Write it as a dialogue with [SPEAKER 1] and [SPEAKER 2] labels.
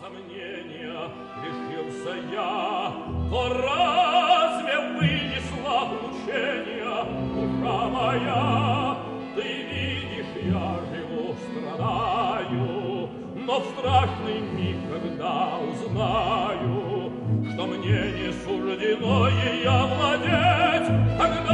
[SPEAKER 1] сомнения лишился я, то разве вынесла мучения душа моя? Ты видишь, я живу, страдаю, но в страшный миг, когда узнаю, что мне не суждено ей овладеть, тогда